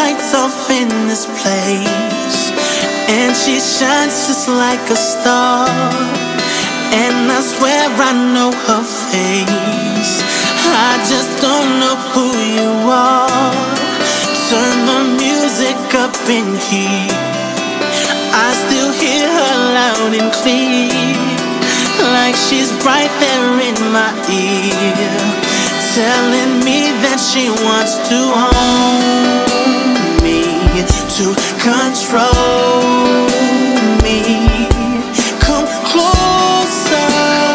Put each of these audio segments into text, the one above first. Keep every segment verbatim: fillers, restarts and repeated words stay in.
lights off in this place, and she shines just like a star. And I swear I know her face, I just don't know who you are. Turn the music up in here, I still hear her loud and clear, like she's right there in my ear, telling me that she wants to own me, to control me. Come closer,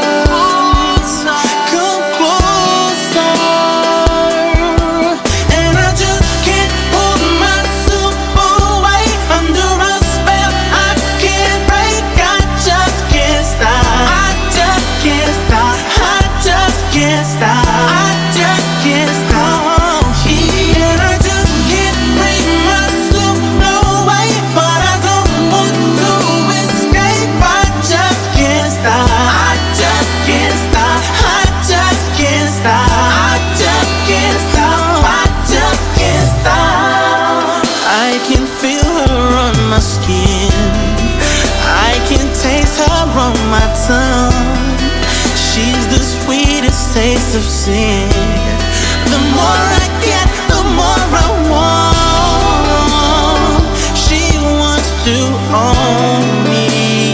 come closer, and I just can't pull myself away. Under a spell I can't break, I just can't stop. I just can't stop, I just can't stop. I just can't stop. And I just can't bring myself away, but I don't want to escape. I just can't stop. I just can't stop. I just can't stop. I just can't stop. I just can't stop. I can feel her on my skin, I can taste her on my tongue. She's the sweetest taste of sin. The more I get, the more I want. She wants to own me.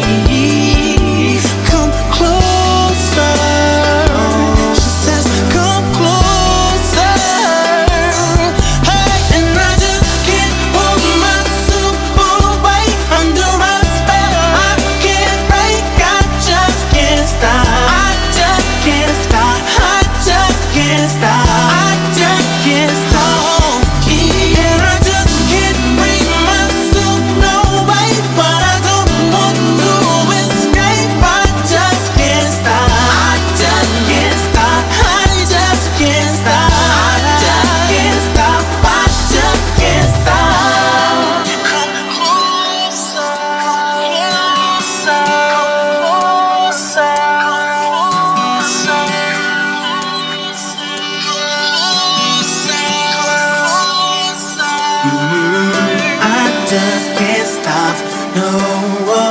Come closer, she says, come closer. Hey, and I just can't pull myself away. Under a spell I can't break, I just can't stop. I just can't stop. I just can't stop. I just can't stop. And I just can't bring myself away, but I don't want to escape. I just can't stop. I just can't stop. I just can't stop. I just can't stop. I just can't stop. Come closer, closer, closer, closer. I just can't stop. No.